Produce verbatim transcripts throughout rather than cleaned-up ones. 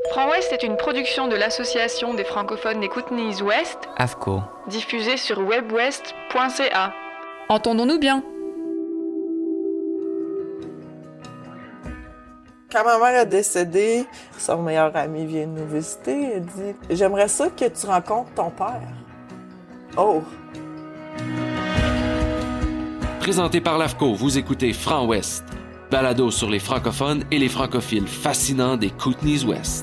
Franc-Ouest est une production de l'Association des francophones des Kootenays-Ouest, A F C O, diffusée sur webwest point c a. Entendons-nous bien? Quand ma mère est décédée, son meilleur ami vient nous visiter et dit « J'aimerais ça que tu rencontres ton père. » Oh! Présenté par l'A F C O, vous écoutez Franc-Ouest, balado sur les francophones et les francophiles fascinants des Kootenays-Ouest.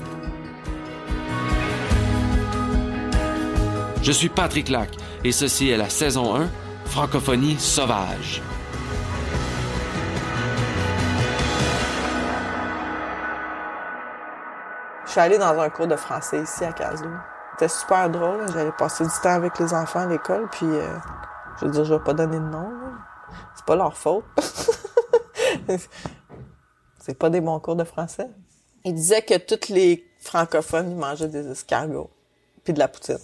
Je suis Patrick Lac et ceci est la saison un, Francophonie sauvage. Je suis allée dans un cours de français ici à Caslo. C'était super drôle. J'allais passer du temps avec les enfants à l'école, puis euh, je veux dire, je vais pas donner de nom. Là. C'est pas leur faute. C'est pas des bons cours de français. Ils disaient que tous les francophones ils mangeaient des escargots, puis de la poutine.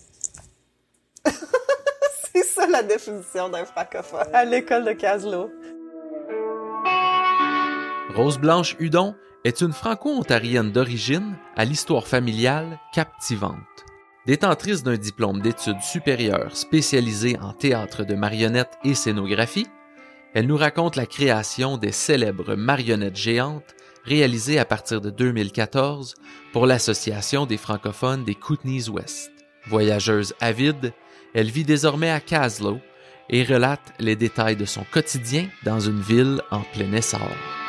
C'est ça la définition d'un francophone à l'école de Caslo. Rose Blanche Hudon est une franco-ontarienne d'origine à l'histoire familiale captivante. Détentrice d'un diplôme d'études supérieures spécialisé en théâtre de marionnettes et scénographie, elle nous raconte la création des célèbres marionnettes géantes réalisées à partir de deux mille quatorze pour l'Association des francophones des Kootenays-Ouest. Voyageuse avide, elle vit désormais à Caslo et relate les détails de son quotidien dans une ville en plein essor.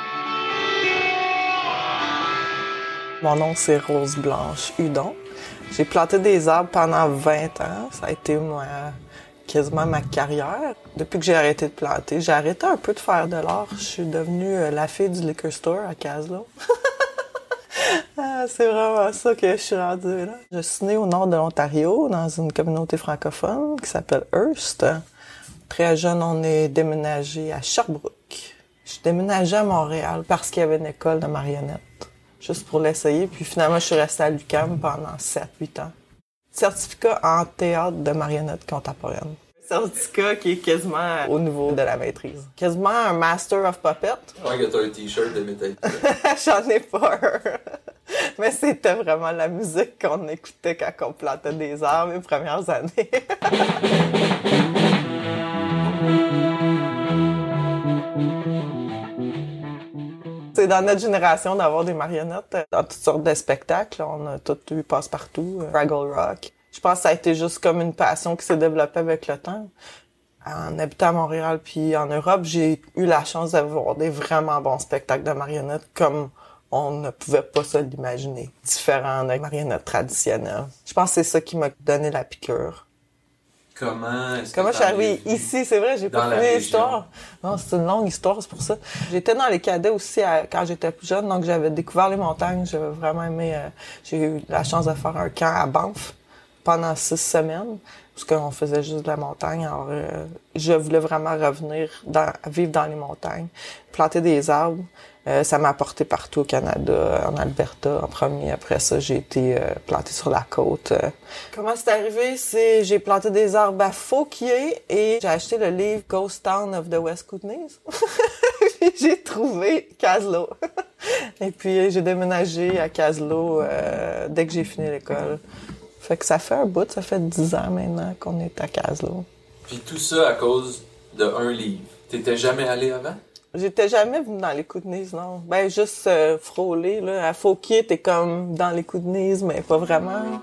Mon nom, c'est Rose Blanche Hudon. J'ai planté des arbres pendant vingt ans. Ça a été moi, quasiment ma carrière. Depuis que j'ai arrêté de planter, j'ai arrêté un peu de faire de l'art. Je suis devenue la fille du liquor store à Caslo. Ah, c'est vraiment ça que je suis rendue là. Je suis née au nord de l'Ontario, dans une communauté francophone qui s'appelle Hearst. Très jeune, on est déménagé à Sherbrooke. Je suis déménagée à Montréal parce qu'il y avait une école de marionnettes. Juste pour l'essayer, puis finalement, je suis restée à l'U Q A M pendant sept huit ans. Certificat en théâtre de marionnettes contemporaines. Certificat qui est quasiment au niveau de la maîtrise. Quasiment un Master of Puppet. Ouais, que t'as un t-shirt de métal. J'en ai pas un. Mais c'était vraiment la musique qu'on écoutait quand on plantait des arbres les premières années. C'est dans notre génération d'avoir des marionnettes dans toutes sortes de spectacles. On a tout eu passe-partout, Fraggle Rock. Je pense que ça a été juste comme une passion qui s'est développée avec le temps. En habitant à Montréal puis en Europe, j'ai eu la chance d'avoir des vraiment bons spectacles de marionnettes comme on ne pouvait pas se l'imaginer. Différents des marionnettes traditionnelles. Je pense que c'est ça qui m'a donné la piqûre. Comment est-ce Comment que je suis arrivée ici? C'est vrai, j'ai pas fini l'histoire. Non, c'est une longue histoire, c'est pour ça. J'étais dans les cadets aussi à, quand j'étais plus jeune, donc j'avais découvert les montagnes. J'avais vraiment aimé... Euh, j'ai eu la chance de faire un camp à Banff pendant six semaines, parce qu'on faisait juste de la montagne. Alors, euh, je voulais vraiment revenir dans, vivre dans les montagnes, planter des arbres. Euh, ça m'a apporté partout au Canada, en Alberta en premier. Après ça, j'ai été euh, plantée sur la côte. Euh. Comment c'est arrivé? C'est j'ai planté des arbres à Fauquier et j'ai acheté le livre Ghost Town of the West Kootenays. J'ai trouvé Caslo. Et puis j'ai déménagé à Caslo euh, dès que j'ai fini l'école. Fait que ça fait un bout, ça fait dix ans maintenant qu'on est à Caslo. Puis tout ça à cause d'un livre. T'étais jamais allé avant? J'étais jamais venue dans les Kootenays, non. Ben, juste euh, frôler, là. À Fauquier, t'es comme dans les Kootenays, mais pas vraiment.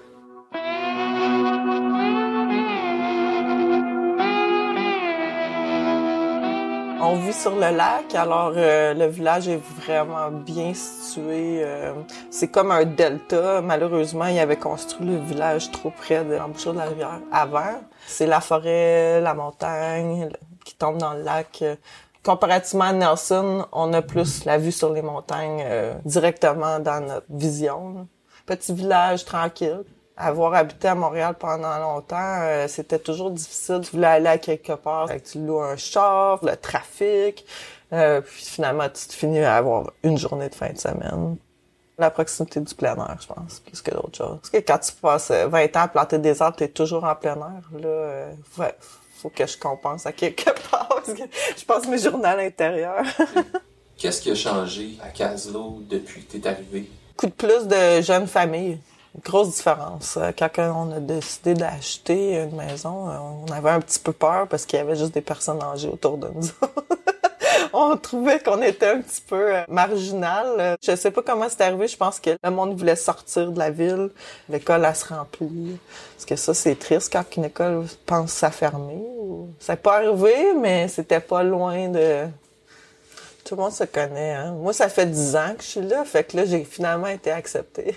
On vit sur le lac, alors euh, le village est vraiment bien situé. Euh, c'est comme un delta. Malheureusement, ils avaient construit le village trop près de l'embouchure de la rivière avant. C'est la forêt, la montagne qui tombe dans le lac. Comparativement à Nelson, on a plus la vue sur les montagnes euh, directement dans notre vision. Petit village tranquille. Avoir habité à Montréal pendant longtemps, euh, c'était toujours difficile. Tu voulais aller à quelque part, tu loues un char, le trafic, euh, puis finalement tu te finis à avoir une journée de fin de semaine. La proximité du plein air, je pense, plus que d'autres choses. Parce que quand tu passes vingt ans à planter des arbres, t'es toujours en plein air. Là, euh, ouais, faut que je compense à quelque part, parce que je passe mes journées à l'intérieur. Qu'est-ce qui a changé à Caslo depuis que t'es arrivé? coup de plus de jeunes familles. Grosse différence. Quand on a décidé d'acheter une maison, on avait un petit peu peur parce qu'il y avait juste des personnes âgées autour de nous. On trouvait qu'on était un petit peu marginal. Je sais pas comment c'est arrivé. Je pense que le monde voulait sortir de la ville. L'école, elle se remplit. Parce que ça, c'est triste quand une école pense à fermer. Ça n'est pas arrivé, mais c'était pas loin de... Tout le monde se connaît, hein. Moi, ça fait dix ans que je suis là. Fait que là, j'ai finalement été acceptée.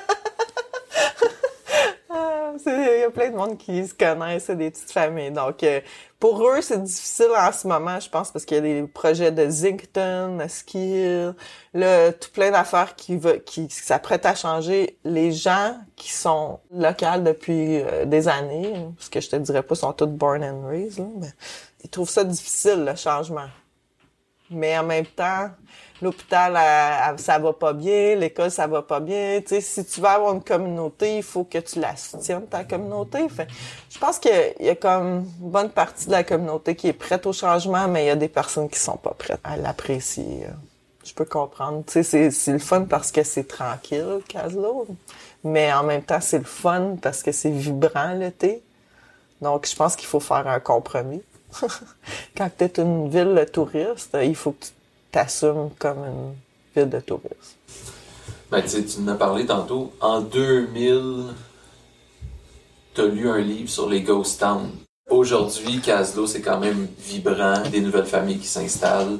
Il y a plein de monde qui se connaissent, c'est des petites familles. Donc, euh, pour eux, c'est difficile en ce moment, je pense, parce qu'il y a des projets de Zinkton, de Ski Hill, là, tout plein d'affaires qui, va, qui, qui s'apprêtent à changer. Les gens qui sont locaux depuis euh, des années, parce que je te dirais pas, sont tous born and raised, là, mais ils trouvent ça difficile, le changement. Mais en même temps, l'hôpital, elle, elle, ça va pas bien, l'école, ça va pas bien. Tu sais, si tu veux avoir une communauté, il faut que tu la soutiennes, ta communauté. Fait, je pense qu'il y a comme une bonne partie de la communauté qui est prête au changement, mais il y a des personnes qui sont pas prêtes à l'apprécier. Je peux comprendre. Tu sais, c'est, c'est le fun parce que c'est tranquille, Caslo. Mais en même temps, c'est le fun parce que c'est vibrant l'été. Donc, je pense qu'il faut faire un compromis. Quand tu es une ville de touristes, il faut que tu t'assumes comme une ville de touristes. Ben, tu sais, tu en as parlé tantôt. En deux mille, tu as lu un livre sur les ghost towns. Aujourd'hui, Caslo, c'est quand même vibrant, des nouvelles familles qui s'installent.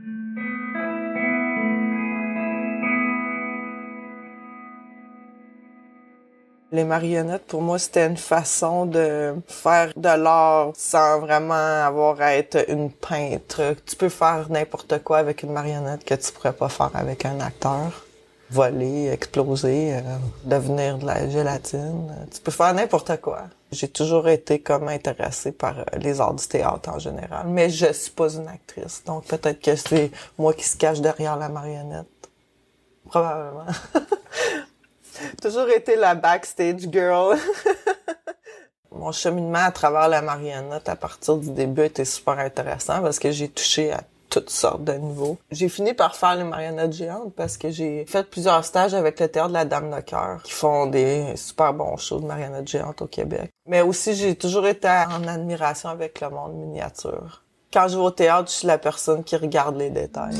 Les marionnettes, pour moi, c'était une façon de faire de l'art sans vraiment avoir à être une peintre. Tu peux faire n'importe quoi avec une marionnette que tu pourrais pas faire avec un acteur. Voler, exploser, euh, devenir de la gélatine. Tu peux faire n'importe quoi. J'ai toujours été comme intéressée par les arts du théâtre en général, mais je suis pas une actrice. Donc peut-être que c'est moi qui se cache derrière la marionnette. Probablement. Toujours été la backstage girl. Mon cheminement à travers la marionnette à partir du début était super intéressant parce que j'ai touché à toutes sortes de niveaux. J'ai fini par faire les marionnettes géantes parce que j'ai fait plusieurs stages avec le théâtre de la Dame de Cœur qui font des super bons shows de marionnettes géantes au Québec. Mais aussi, j'ai toujours été en admiration avec le monde miniature. Quand je vais au théâtre, je suis la personne qui regarde les détails.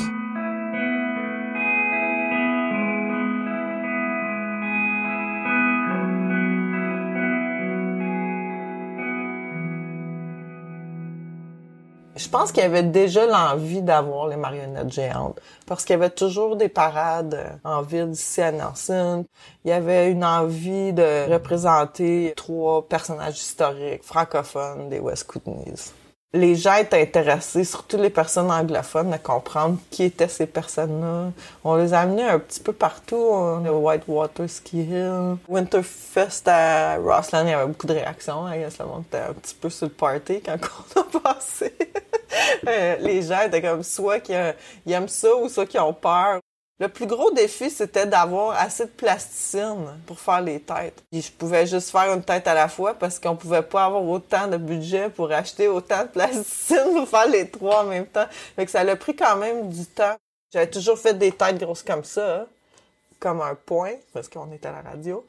Je pense qu'il y avait déjà l'envie d'avoir les marionnettes géantes parce qu'il y avait toujours des parades en ville ici à Nelson. Il y avait une envie de représenter trois personnages historiques francophones des West Kootenays. Les gens étaient intéressés, surtout les personnes anglophones, à comprendre qui étaient ces personnes-là. On les a amenés un petit peu partout. Le Whitewater Ski Hill, Winterfest à Rossland, il y avait beaucoup de réactions. I guess le monde était un petit peu sur le party quand on a passé. Les gens étaient comme soit qui aiment ça ou soit qui ont peur. Le plus gros défi, c'était d'avoir assez de plasticine pour faire les têtes. Puis je pouvais juste faire une tête à la fois parce qu'on pouvait pas avoir autant de budget pour acheter autant de plasticine pour faire les trois en même temps. Fait que ça a pris quand même du temps. J'avais toujours fait des têtes grosses comme ça, hein, comme un point, parce qu'on était à la radio.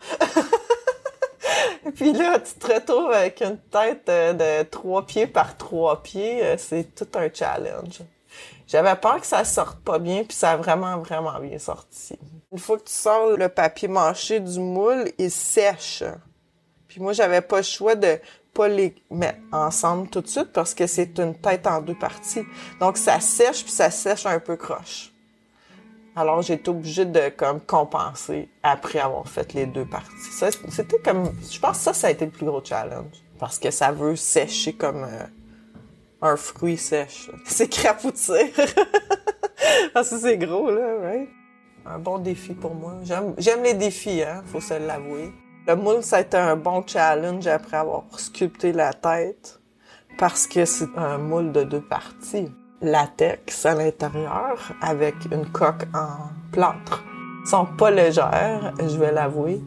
Et puis là, tu te retrouves avec une tête de trois pieds par trois pieds. C'est tout un challenge. J'avais peur que ça sorte pas bien, puis ça a vraiment, vraiment bien sorti. Une fois que tu sors le papier mâché du moule, il sèche. Puis moi, j'avais pas le choix de pas les mettre ensemble tout de suite parce que c'est une tête en deux parties. Donc, ça sèche, puis ça sèche un peu croche. Alors, j'ai été obligée de comme compenser après avoir fait les deux parties. Ça, c'était comme... Je pense que ça, ça a été le plus gros challenge. Parce que ça veut sécher comme... Euh, un fruit sèche. C'est crapoutir. Parce que c'est gros, là, right? Un bon défi pour moi. J'aime, j'aime les défis, hein, faut se l'avouer. Le moule, ça a été un bon challenge après avoir sculpté la tête. Parce que c'est un moule de deux parties. Latex à l'intérieur avec une coque en plâtre. Ils sont pas légères, je vais l'avouer.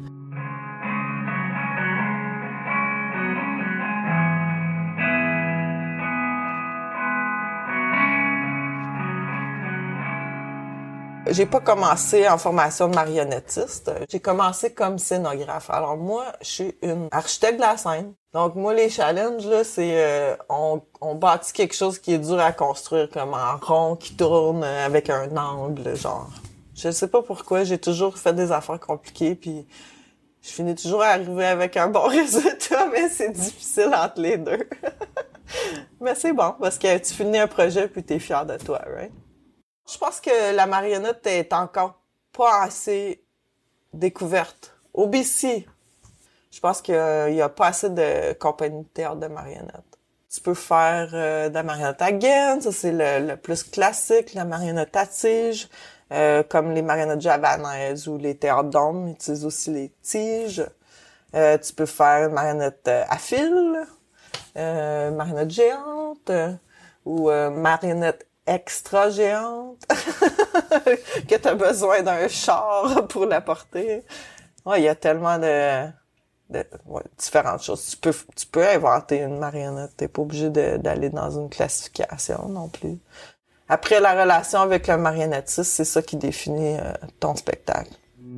J'ai pas commencé en formation de marionnettiste. J'ai commencé comme scénographe. Alors moi, je suis une architecte de la scène. Donc moi, les challenges, là, c'est euh, on, on bâtit quelque chose qui est dur à construire, comme en rond, qui tourne avec un angle, genre. Je sais pas pourquoi, j'ai toujours fait des affaires compliquées, puis je finis toujours à arriver avec un bon résultat, mais c'est difficile entre les deux. Mais c'est bon, parce que tu finis un projet, puis t'es fier de toi, right? Je pense que la marionnette est encore pas assez découverte. Au B C, je pense qu'il y a pas assez de compagnies de théâtre de marionnettes. Tu peux faire euh, de la marionnette à gaine, ça c'est le, le plus classique, la marionnette à tige, euh, comme les marionnettes javanaises ou les théâtres d'ombre utilisent aussi les tiges. Euh, tu peux faire une marionnette à fil, euh, marionnette géante, euh, ou euh, marionnette extra géante, que t'as besoin d'un char pour la porter. Ouais, il y a tellement de, de ouais, différentes choses. Tu peux, tu peux inventer une marionnette. T'es pas obligé de, d'aller dans une classification non plus. Après, la relation avec le marionnettiste, c'est ça qui définit euh, ton spectacle.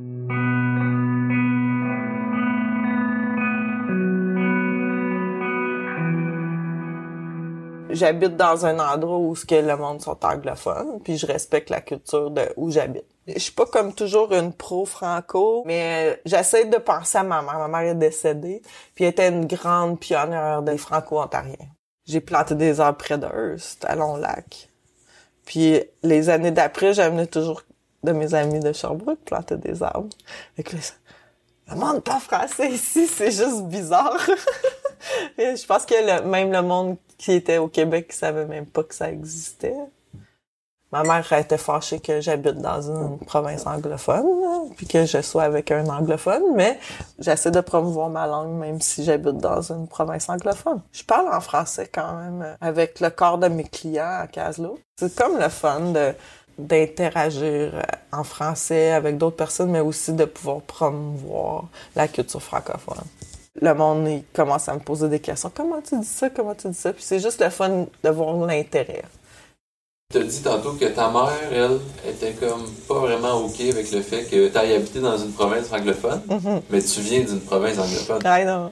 J'habite dans un endroit où ce que le monde sont anglophones, puis je respecte la culture de où j'habite. Je suis pas comme toujours une pro franco, mais j'essaie de penser à ma mère. Ma mère est décédée, puis elle était une grande pionnière des franco-ontariens. J'ai planté des arbres près de Hearst, à Long-Lac. Puis les années d'après, j'amenais toujours de mes amis de Sherbrooke planter des arbres. Fait que là, le monde pas français ici, c'est juste bizarre. Et je pense que le, même le monde qui était au Québec, qui savait même pas que ça existait. Ma mère était fâchée que j'habite dans une province anglophone, puis que je sois avec un anglophone, mais j'essaie de promouvoir ma langue même si j'habite dans une province anglophone. Je parle en français quand même avec le corps de mes clients à Caslo. C'est comme le fun de d'interagir en français avec d'autres personnes, mais aussi de pouvoir promouvoir la culture francophone. Le monde, il commence à me poser des questions. Comment tu dis ça? Comment tu dis ça? Puis c'est juste le fun de voir l'intérêt. Tu as dit tantôt que ta mère, elle, était comme pas vraiment OK avec le fait que tu ailles habiter dans une province anglophone, mm-hmm. mais tu viens d'une province anglophone. I know.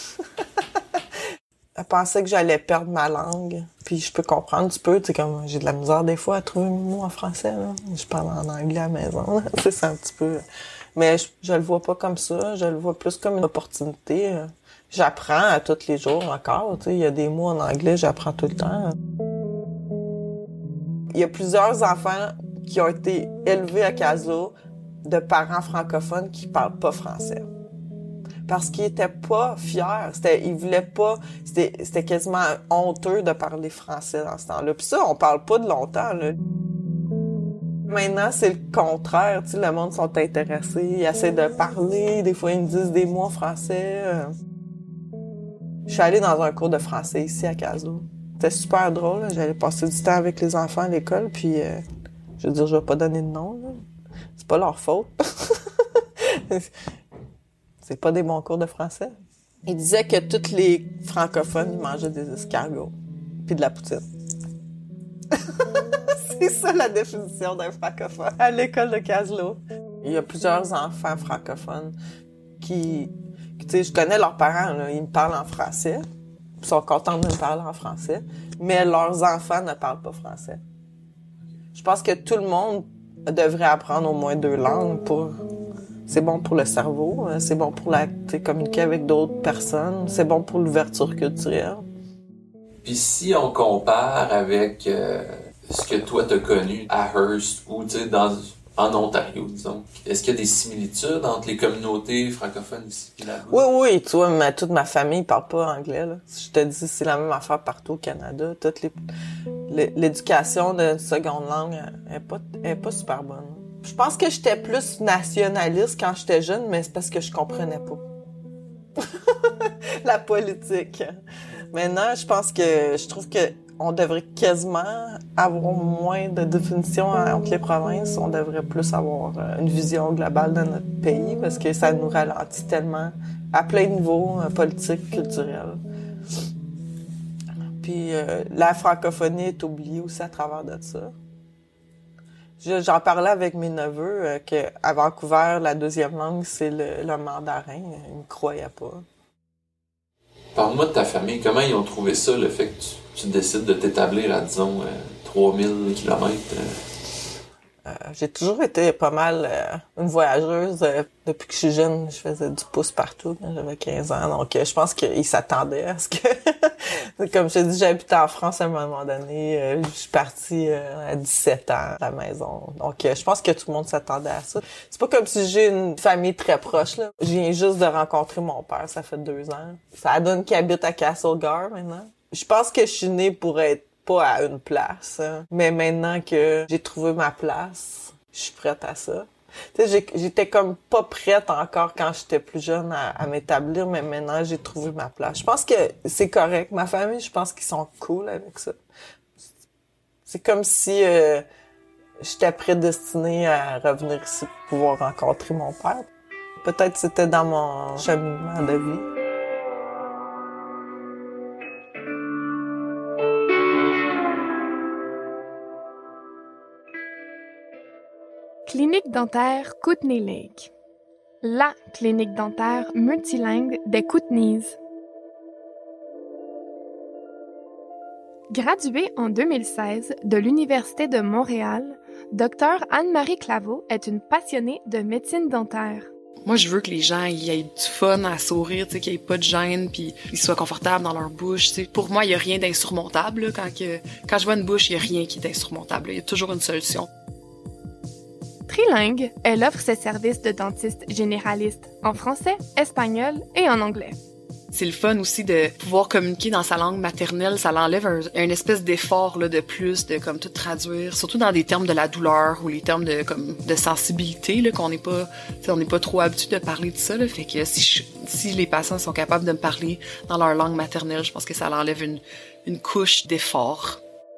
Elle pensait que j'allais perdre ma langue. Puis je peux comprendre, tu peux, tu sais, comme j'ai de la misère des fois à trouver mes mots en français, là. Je parle en anglais à la maison, là. C'est ça un petit peu. Mais je, je le vois pas comme ça, je le vois plus comme une opportunité. J'apprends à tous les jours encore, tu sais, il y a des mots en anglais, j'apprends tout le temps. Il y a plusieurs enfants qui ont été élevés à Caslo de parents francophones qui parlent pas français. Parce qu'ils étaient pas fiers, c'était, ils voulaient pas, c'était, c'était quasiment honteux de parler français dans ce temps-là. Puis ça, on parle pas de longtemps, là. Maintenant, c'est le contraire, tu sais, le monde sont intéressés, ils essaient de parler, des fois ils me disent des mots en français. Je suis allée dans un cours de français ici à Caslo. C'était super drôle, là. J'allais passer du temps avec les enfants à l'école, puis euh, je veux dire, je vais pas donner de nom, là. C'est pas leur faute. C'est pas des bons cours de français. Ils disaient que tous les francophones, ils mangeaient des escargots, puis de la poutine. C'est ça la définition d'un francophone à l'école de Caslo. Il y a plusieurs enfants francophones qui, tu sais, je connais leurs parents, là, ils me parlent en français, ils sont contents de me parler en français, mais leurs enfants ne parlent pas français. Je pense que tout le monde devrait apprendre au moins deux langues pour... C'est bon pour le cerveau, c'est bon pour la, communiquer avec d'autres personnes, c'est bon pour l'ouverture culturelle. Puis si on compare avec euh, ce que toi t'as connu à Hearst ou tu sais dans en Ontario, disons, est-ce qu'il y a des similitudes entre les communautés francophones ici et là-bas? Oui, oui, tu vois, mais toute ma famille parle pas anglais, là. Je te dis, c'est la même affaire partout au Canada. Toutes les, l'éducation de seconde langue est pas, est pas super bonne. Je pense que j'étais plus nationaliste quand j'étais jeune, mais c'est parce que je comprenais pas la politique. Maintenant, je pense que je trouve que on devrait quasiment avoir moins de définitions entre les provinces. On devrait plus avoir une vision globale de notre pays parce que ça nous ralentit tellement à plein de niveaux, politique, culturel. Puis euh, la francophonie est oubliée aussi à travers de ça. Je- J'en parlais avec mes neveux euh, que à Vancouver, la deuxième langue, c'est le, le mandarin. Ils me croyaient pas. Parle-moi de ta famille. Comment ils ont trouvé ça, le fait que tu, tu décides de t'établir à, disons, euh, trois mille kilomètres? Euh... Euh, j'ai toujours été pas mal euh, une voyageuse. Euh, depuis que je suis jeune, je faisais du pouce partout quand j'avais quinze ans. Donc, euh, je pense qu'ils s'attendaient à ce que... Comme je te dis, j'habitais en France à un moment donné. Euh, je suis partie euh, à dix-sept ans à la maison. Donc, euh, je pense que tout le monde s'attendait à ça. C'est pas comme si j'ai une famille très proche, là. Je viens juste de rencontrer mon père, ça fait deux ans. Ça donne qu'il habite à Castlegar maintenant. Je pense que je suis née pour être pas à une place, hein. Mais maintenant que j'ai trouvé ma place, je suis prête à ça. Tu sais, j'étais comme pas prête encore quand j'étais plus jeune à, à m'établir, mais maintenant j'ai trouvé ma place. Je pense que c'est correct. Ma famille, je pense qu'ils sont cool avec ça. C'est comme si euh, j'étais prédestinée à revenir ici pour pouvoir rencontrer mon père. Peut-être c'était dans mon cheminement de vie. Clinique dentaire Kootenay Lake. La clinique dentaire multilingue des Kootenays. Graduée en deux mille seize de l'Université de Montréal, Dr Anne-Marie Claveau est une passionnée de médecine dentaire. Moi, je veux que les gens ils aient du fun à sourire, tu sais, qu'il n'y ait pas de gêne, puis ils soient confortables dans leur bouche. Tu sais. Pour moi, il n'y a rien d'insurmontable. Là, quand, que, quand je vois une bouche, il n'y a rien qui est insurmontable. Il y a toujours une solution. Trilingue, elle offre ses services de dentiste généraliste en français, espagnol et en anglais. C'est le fun aussi de pouvoir communiquer dans sa langue maternelle. Ça l'enlève un, un espèce d'effort là, de plus, de comme tout traduire, surtout dans des termes de la douleur ou les termes de comme de sensibilité là, qu'on n'est pas, on n'est pas trop habitué de parler de ça. Là, fait que si, je, si les patients sont capables de me parler dans leur langue maternelle, je pense que ça l'enlève une, une couche d'effort.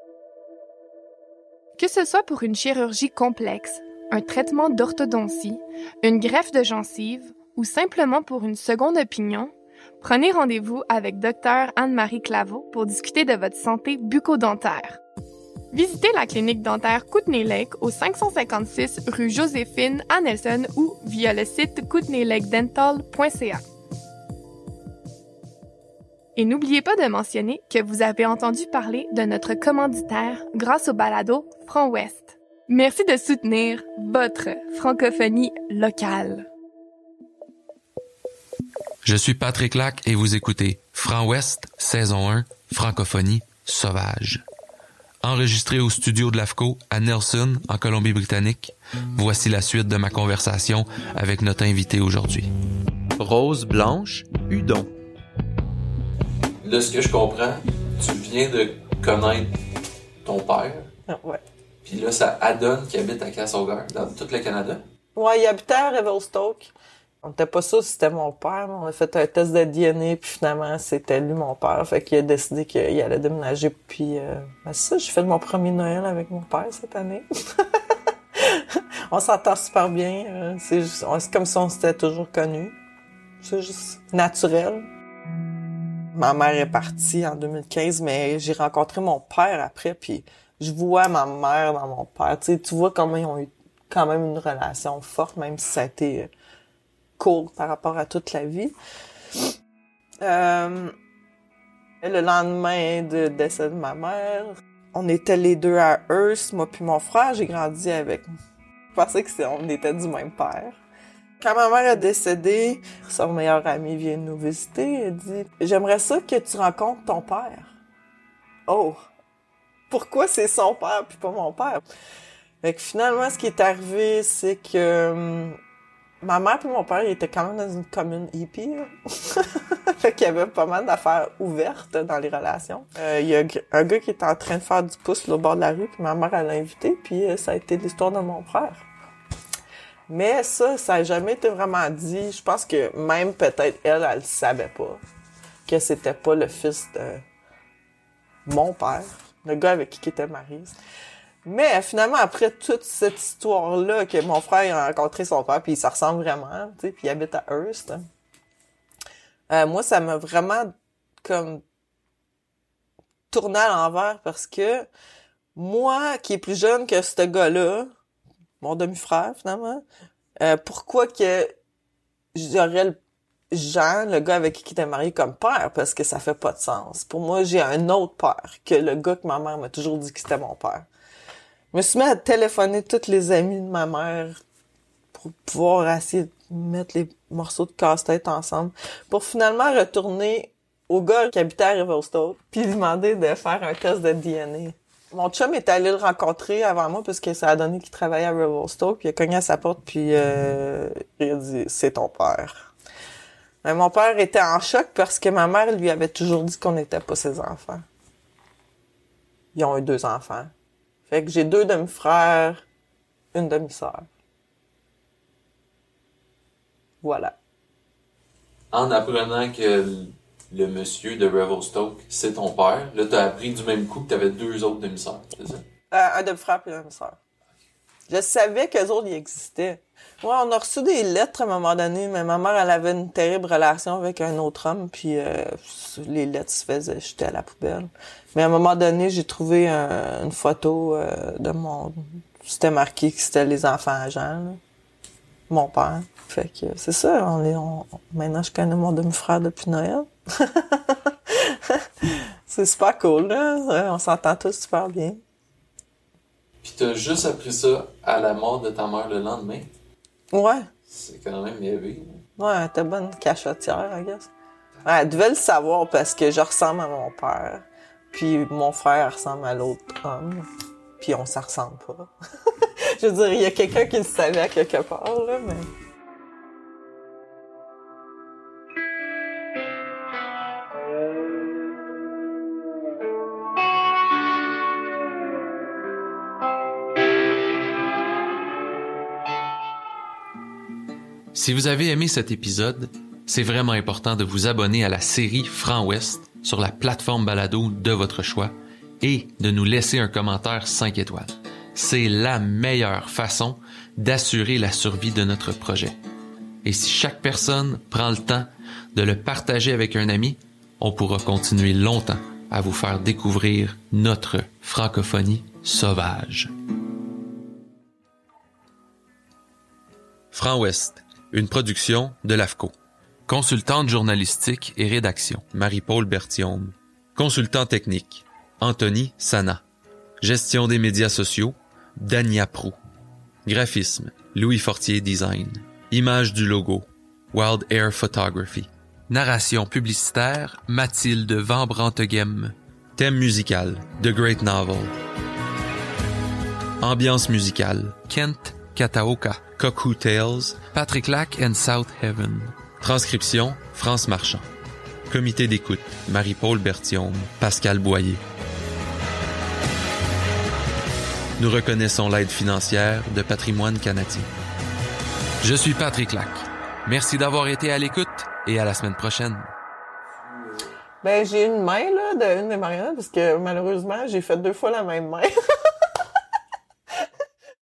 Que ce soit pour une chirurgie complexe, un traitement d'orthodontie, une greffe de gencive ou simplement pour une seconde opinion, prenez rendez-vous avec Dr Anne-Marie Claveau pour discuter de votre santé bucco-dentaire. Visitez la clinique dentaire Kootenay Lake au cinq cent cinquante-six rue Joséphine à Nelson ou via le site kootenay lake dental point c a. Et n'oubliez pas de mentionner que vous avez entendu parler de notre commanditaire grâce au balado Franc Ouest. Merci de soutenir votre francophonie locale. Je suis Patrick Lac et vous écoutez Franc Ouest, saison un, Francophonie sauvage. Enregistré au studio de l'A F C O à Nelson, en Colombie-Britannique, voici la suite de ma conversation avec notre invité aujourd'hui. Rose Blanche Hudon. De ce que je comprends, tu viens de connaître ton père. Ouais. Puis là, ça adonne qu'il habite à Castlegar, dans tout le Canada. Ouais, il habitait à Revelstoke. On n'était pas sûr si c'était mon père, mais on a fait un test de D N A, puis finalement, c'était lui mon père. Fait qu'il a décidé qu'il allait déménager, puis euh, ben c'est ça, j'ai fait mon premier Noël avec mon père cette année. On s'entend super bien. Euh, c'est, juste, c'est comme si on s'était toujours connus. C'est juste naturel. Ma mère est partie en deux mille quinze, mais j'ai rencontré mon père après, puis je vois ma mère dans mon père. Tu sais, tu vois comment ils ont eu quand même une relation forte, même si ça a été court par rapport à toute la vie. Euh, le lendemain de décès de ma mère, on était les deux à Hearst, moi puis mon frère. J'ai grandi avec. Je pensais que c'est, on était du même père. Quand ma mère est décédée, son meilleur ami vient nous visiter et dit « J'aimerais ça que tu rencontres ton père. » Oh! Pourquoi c'est son père puis pas mon père? Fait que finalement, ce qui est arrivé, c'est que hum, ma mère puis mon père, ils étaient quand même dans une commune hippie. Fait qu'il y avait pas mal d'affaires ouvertes dans les relations. Euh, il y a un gars qui était en train de faire du pouce là, au bord de la rue, puis ma mère, elle l'a invité, puis euh, ça a été l'histoire de mon frère. Mais ça, ça a jamais été vraiment dit. Je pense que même peut-être elle, elle le savait pas. Que c'était pas le fils de mon père. Le gars avec qui il était marié. Mais finalement, après toute cette histoire-là, que mon frère a rencontré son père, puis ça ressemble vraiment, tu sais, puis il habite à Hearst. Euh, moi, ça m'a vraiment comme tourné à l'envers parce que moi, qui est plus jeune que ce gars-là, mon demi-frère, finalement. Euh, pourquoi que j'aurais le Jean, le gars avec qui il était marié, comme père? Parce que ça fait pas de sens. Pour moi, j'ai un autre père que le gars que ma mère m'a toujours dit que c'était mon père. Je me suis mis à téléphoner tous les amis de ma mère pour pouvoir essayer de mettre les morceaux de casse-tête ensemble, pour finalement retourner au gars qui habitait à Revelstoke, puis lui demander de faire un test de D N A. Mon chum est allé le rencontrer avant moi parce que ça a donné qu'il travaillait à Revelstoke, puis il a cogné à sa porte, puis euh, il a dit « C'est ton père ». Mais mon père était en choc parce que ma mère lui avait toujours dit qu'on n'était pas ses enfants. Ils ont eu deux enfants. Fait que j'ai deux demi-frères, une demi-sœur. Voilà. En apprenant que le monsieur de Revelstoke, c'est ton père, là, t'as appris du même coup que t'avais deux autres demi-sœurs, c'est ça? Euh, un demi-frère et une demi-sœur. Je savais qu'eux autres, ils existaient. Ouais, on a reçu des lettres à un moment donné, mais ma mère, elle avait une terrible relation avec un autre homme, puis euh, les lettres se faisaient jeter à la poubelle. Mais à un moment donné, j'ai trouvé un, une photo euh, de mon... C'était marqué que c'était les enfants à Jean, là. Mon père. Fait que c'est ça, on est, on, maintenant je connais mon demi-frère depuis Noël. C'est super cool, là. On s'entend tous super bien. Puis t'as juste appris ça à la mort de ta mère le lendemain? Ouais. C'est quand même élevé. Ouais, elle était bonne cachotière, I guess. Ouais, elle devait le savoir parce que je ressemble à mon père. Puis mon frère ressemble à l'autre homme. Puis on s'en ressemble pas. Je veux dire, il y a quelqu'un qui le savait à quelque part, là, mais... Si vous avez aimé cet épisode, c'est vraiment important de vous abonner à la série Franc Ouest sur la plateforme balado de votre choix et de nous laisser un commentaire cinq étoiles. C'est la meilleure façon d'assurer la survie de notre projet. Et si chaque personne prend le temps de le partager avec un ami, on pourra continuer longtemps à vous faire découvrir notre francophonie sauvage. Franc Ouest, une production de l'A F C O. Consultante journalistique et rédaction, Marie-Paul Berthiaume. Consultant technique, Anthony Sana. Gestion des médias sociaux, Dania Prou. Graphisme, Louis Fortier Design. Image du logo, Wild Air Photography. Narration publicitaire, Mathilde Van Branteghem. Thème musical, The Great Novel. Ambiance musicale, Kent Kataoka, Cuckoo Tales, Patrick Lac and South Heaven. Transcription, France Marchand. Comité d'écoute, Marie-Paul Berthiaume, Pascal Boyer. Nous reconnaissons l'aide financière de Patrimoine canadien. Je suis Patrick Lac. Merci d'avoir été à l'écoute et à la semaine prochaine. Ben, j'ai une main, là, de une des marionnettes, parce que malheureusement, j'ai fait deux fois la même main.